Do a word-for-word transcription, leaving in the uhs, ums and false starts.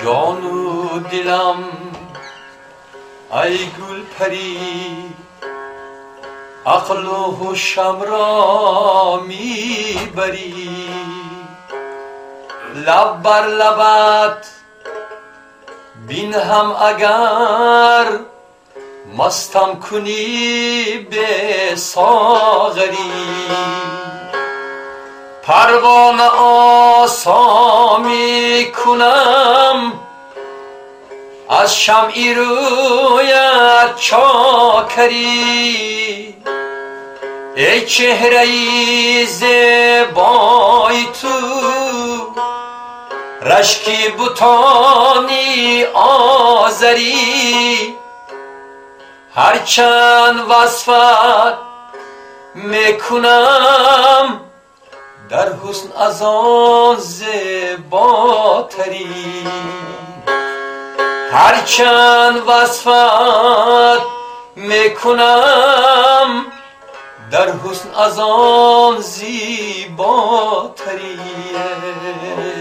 جان و دلم ای گل پری عقل و هوشم را میبری لب بر لبت بین هم اگر مستم کنی به ساغری پروانه آسا می کنم از شمعی رویت چاکری ای چهره زیبای تو رشکی بوتانی آذری هرچند وصفت میکنم در حسن از آن زیباتری هرچند وصفت میکنم در حسن از آن زیباتری